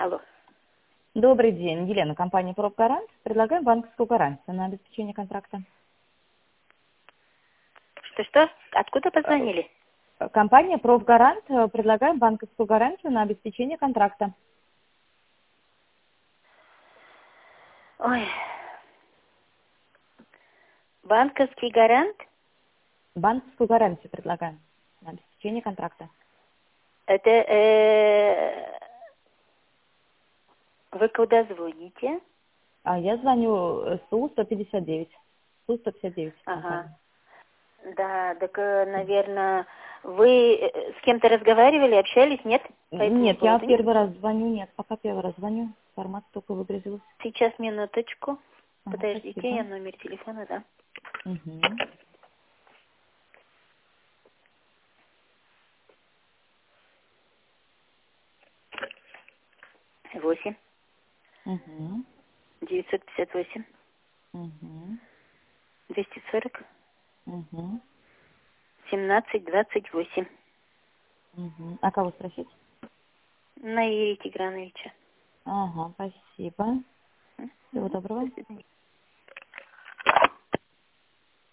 Алло. Добрый день, Елена, компания «Профгарант». Предлагаем банковскую гарантию на обеспечение контракта. Что? Откуда позвонили? Компания «Профгарант». Предлагаем банковскую гарантию на обеспечение контракта. Ой. Банковский гарант? Банковскую гарантию предлагаем на обеспечение контракта. Это вы куда звоните? Я звоню СУ-159. СУ-159 Ага. компания. Да, так, наверное, вы с кем-то разговаривали, общались, нет? По этому Нет, я поводу? первый раз звоню. Нет, пока первый раз звоню. Информация только выгрузилась. Сейчас, минуточку. Ага, Подождите, спасибо. я номер телефона, да. Угу. 8 Угу. 958 Угу. 240 Угу. 1728. Угу. А кого спросить? Наирия Тиграновича. Ага, спасибо. Всего Мгм. До доброго. свидания.